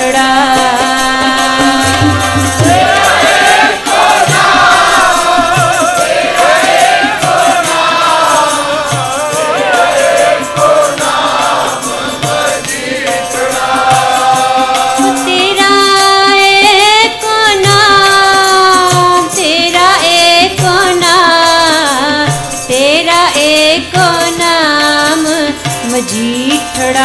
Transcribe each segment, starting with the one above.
मजीठड़ा। मजीठड़ा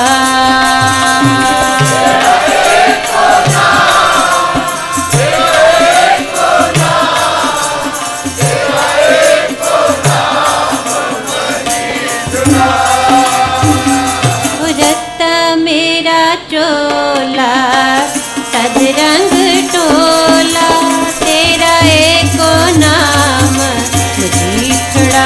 रत्ता मेरा चोला सदरंग टोला, तेरा एको नाम मजीठड़ा।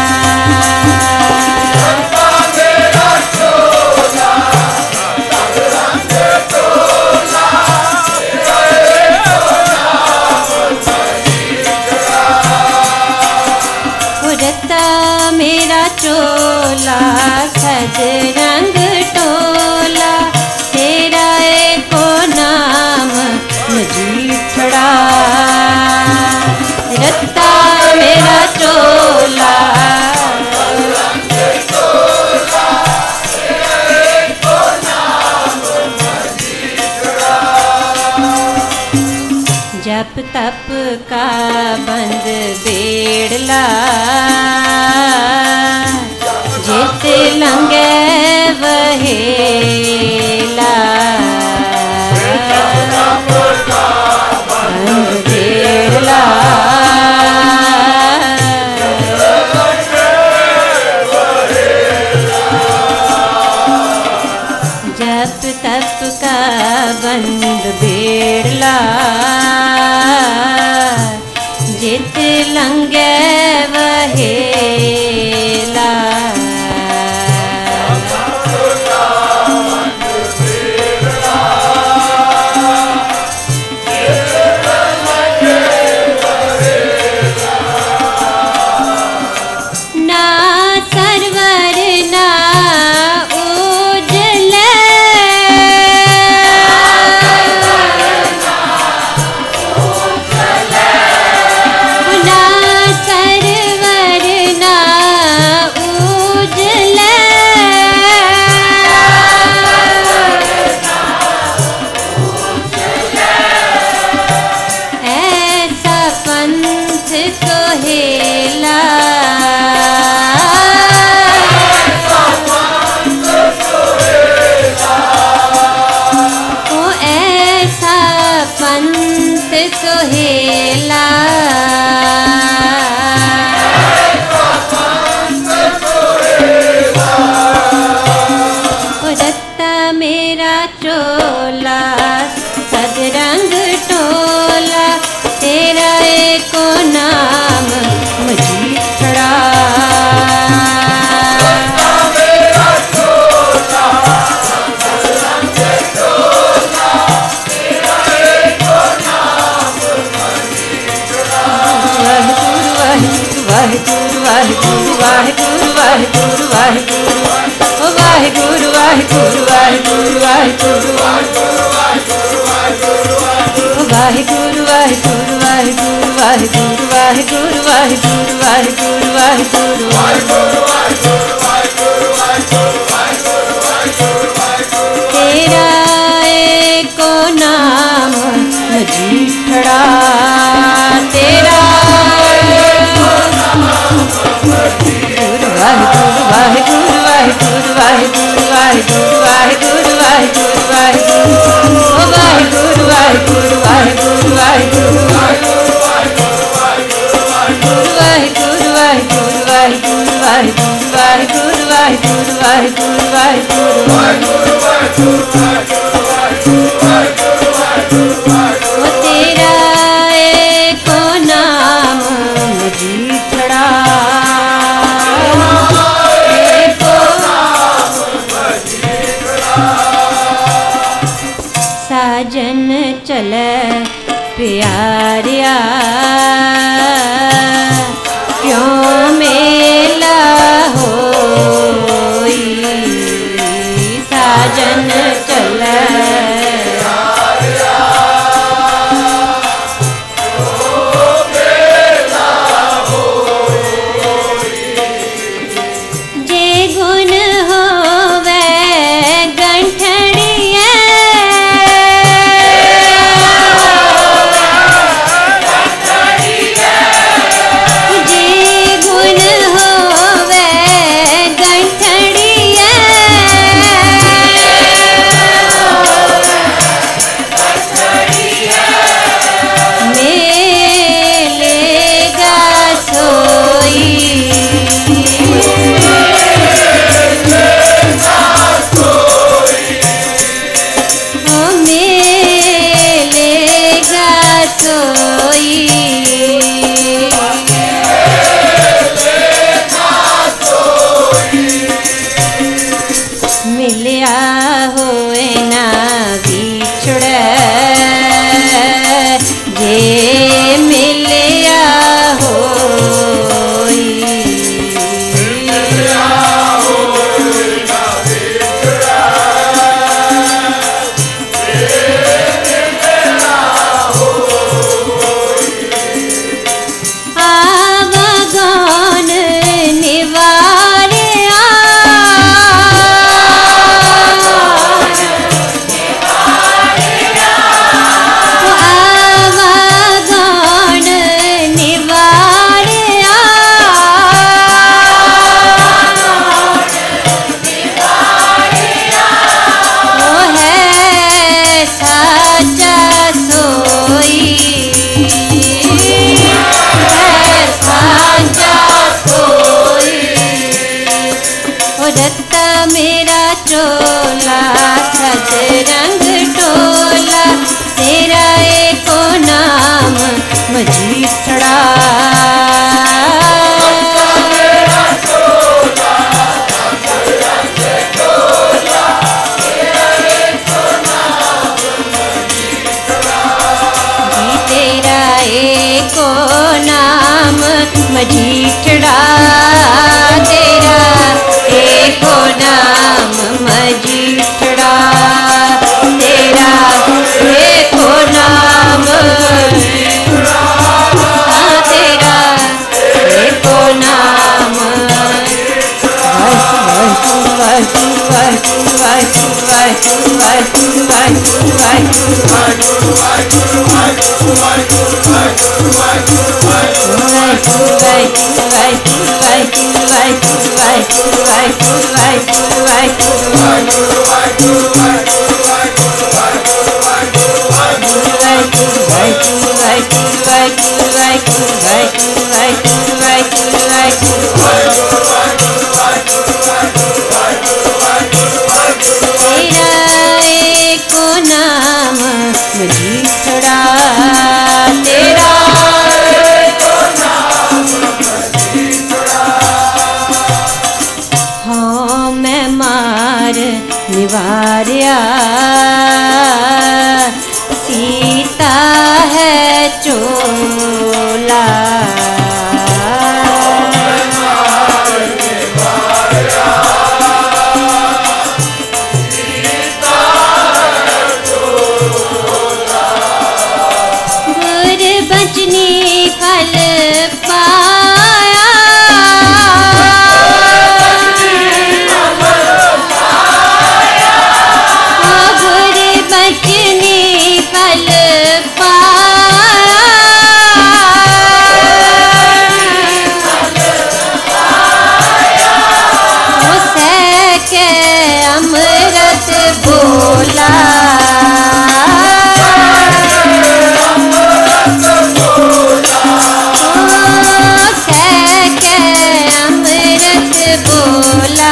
मेरा चोला सदरंग टोला, तेरा एको नाम मजीठड़ा। रत्ता मेरा चोला जप तप का बंद बेड़ला, जित लंगे वहेला। बंद बेड़ला जप तप का बंद बेड़ला, जित लंगे वहेला। ना सरवर ना उजले, ना सरवर ना उजले, ऐसा पंथ सोहेला। ऐसा पंथ सोहेला। रत्ता मेरा चोला सदरंग टोला, तेरा एको नाम मजीठड़ा। वाहिगुरु वाहिगुरु वाहिगुरु वाहिगुरु वाहिगुरु, ओ वाहिगुरु वाहिगुरु वाहिगुरु वाहिगुरु, ओ वाहिगुरु वाहिगुरु वाहिगुरु वाहिगुरु वाहिगुरु वाहिगुरु वाहिगुरु वाहिगुरु, तेरा एको नाम मजीठड़ा। तेरा वाहिगुरु वाहिगुरु वाहिगुरु वाहिगुरु वाहिगुरु वाहिगुरु वाहिगुरु वाहिगुरु, ओ वाहिगुरु वाहिगुरु वाहिगुरु वाहिगुरु, वाहिगुरु वाहिगुरु वाहिगुरु वाहिगुरु वाहिगुरु वाहिगुरु वाहिगुरु वाहिगुरु, ओ तेरा एको नाम मजीठड़ा। साजन चले प्यारिया, क्यों मेला होई। साजन चले सोई। मिलिया होए ना बिछड़े, जे मिलिया होई। आवागौन निवारिया, आवागौन निवारिया, वो है साचा सोई, रत्ता मेरा चोला खद रंग टोला, तेरा एको नाम मजीठड़ा। तेरा एको नाम मजीठड़ा, तेरा एको नाम मजीठड़ा, तेरा एको नाम, तेरा एको नाम। तेरा एको नाम मजीठड़ा, तेरा हाँ मैं मार निवारिया, सीता है चोला। बचनी फल पाया, गुर बचनी फल पाया, उसे के अमृत बोला, बोला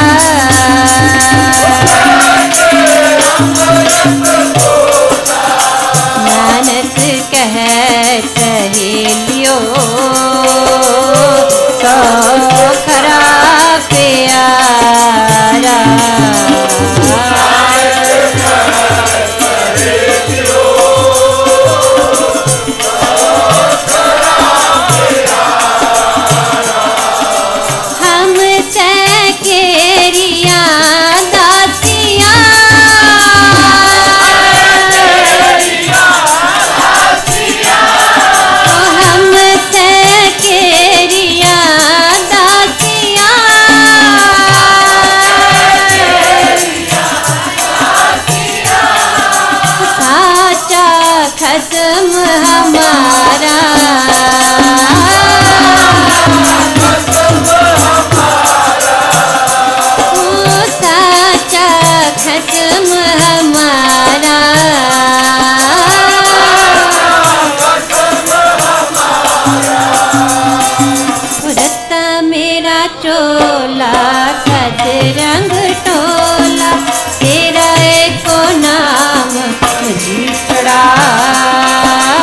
नानक कह सहेलियो, तो खरा प्यारा। खत्म हमारा, साचा खत्म हमारा। रत्ता मेरा चोला खद रंग टोला, तेरा एको नाम मजीठड़ा।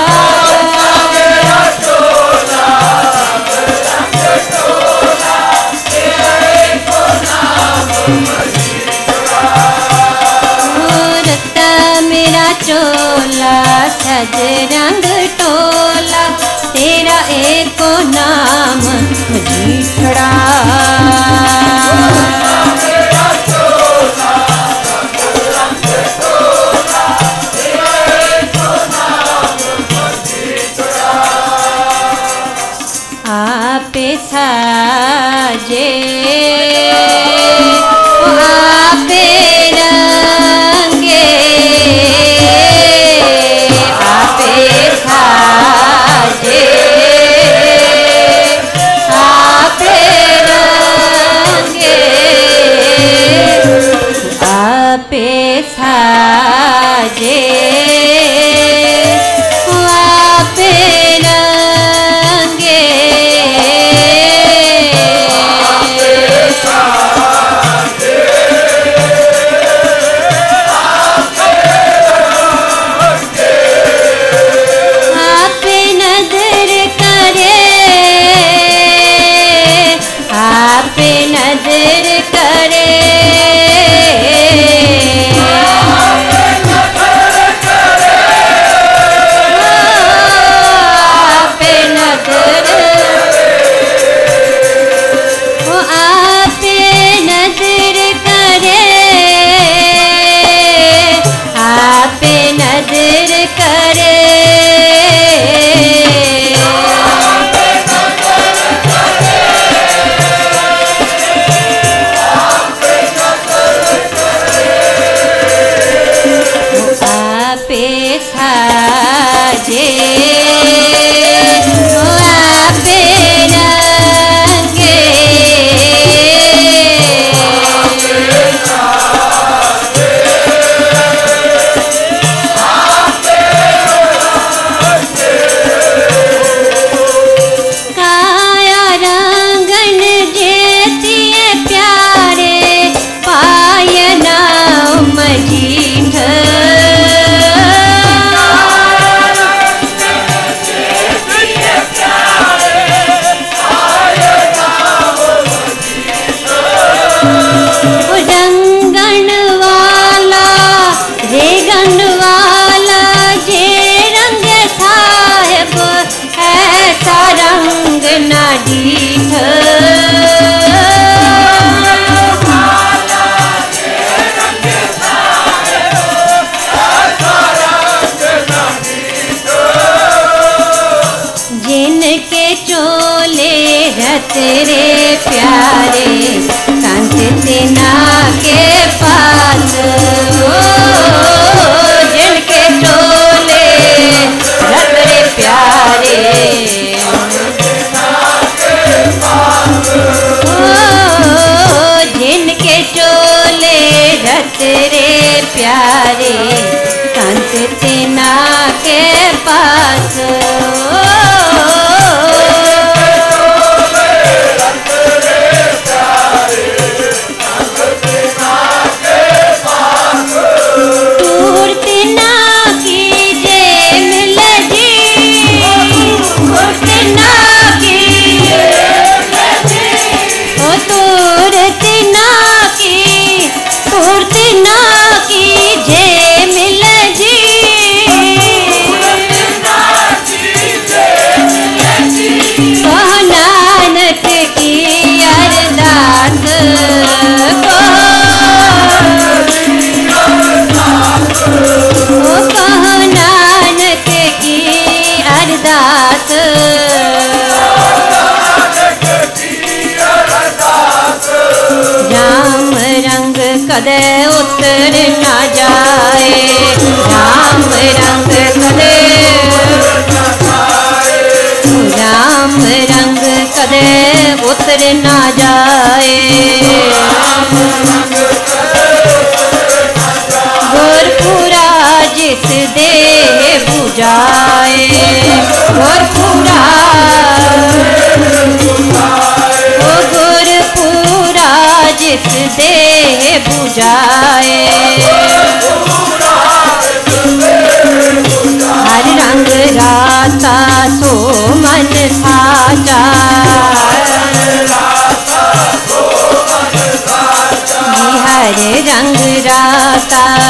टोला सज रंग टोला तेरा एको नाम मजीठड़ा। आपे साजे आपे रंगे आपे साजे आपे रंगे आपे साजे आपे रंगे आपे नजर करे आपे नजर करे आपे नजर ओ आपे नजर करे आपे नजर करे आपे साजे ओ आपे रंगे काया रंगन जेतिए प्यारे पायना मजीठ रंगन वाला रेगन वाला जे रंग साहेब ऐसा रंग ना दीठ जिनके चोले रतरे प्यारे कंस सेना के पास जिनके चोले रतरे प्यारे जिनके चोले रतरे प्यारे कंस सेना के पास राम रंग कदे उतर ना जाए राम रंग कदे राम रंग कदे उतर ना जाए गुरपुरा जिस देह बुझाए गुरपुरा ओ गुरपुरा जिस देह बुझाए हर रंग राता सो मन साचा हर रंग राता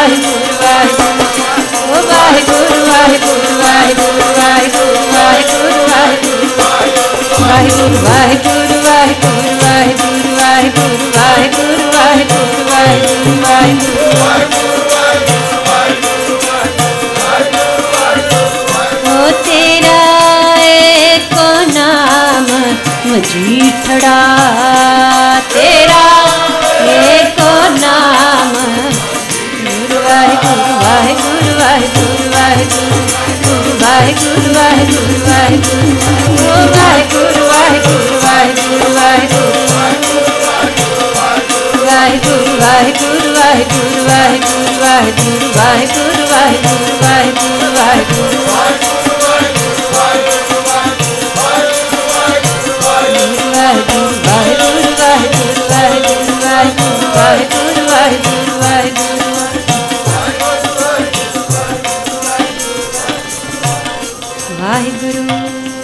ਵਾਹਿਗੁਰੂ ਵਾਹਿਗੁਰੂ ਓ ਵਾਹਿਗੁਰੂ ਵਾਹਿਗੁਰੂ ਵਾਹਿਗੁਰੂ ਵਾਹਿਗੁਰੂ ਵਾਹਿਗੁਰੂ ਵਾਹਿਗੁਰੂ ਵਾਹਿਗੁਰੂ ਵਾਹਿਗੁਰੂ ਵਾਹਿਗੁਰੂ ਵਾਹਿਗੁਰੂ ਵਾਹਿਗੁਰੂ ਵਾਹਿਗੁਰੂ ਵਾਹਿਗੁਰੂ ਵਾਹਿਗੁਰੂ ਓ ਤੇਰਾ ਏਕੋ ਨਾਮ ਮਜੀਠੜਾ ਤੇਰਾ ਏਕੋ ਨਾਮ ਗੁਰੂ ਵਾਹਿਗੁਰੂ ਵਾਹਿਗੁਰੂ ਵਾਹਿਗੁਰੂ ਵਾਹਿਗੁਰੂ ਵਾਹਿਗੁਰੂ ਵਾਹਿਗੁਰੂ ਵਾਹਿਗੁਰੂ ਓ ਵਾਹਿਗੁਰੂ ਵਾਹਿਗੁਰੂ ਵਾਹਿਗੁਰੂ ਵਾਹਿਗੁਰੂ ਵਾਹਿਗੁਰੂ ਵਾਹਿਗੁਰੂ ਵਾਹਿਗੁਰੂ ਵਾਹਿਗੁਰੂ ਵਾਹਿਗੁਰੂ ਵਾਹਿਗੁਰੂ ਵਾਹਿਗੁਰੂ ਵਾਹਿਗੁਰੂ ਵਾਹਿਗੁਰੂ ਵਾਹਿਗੁਰੂ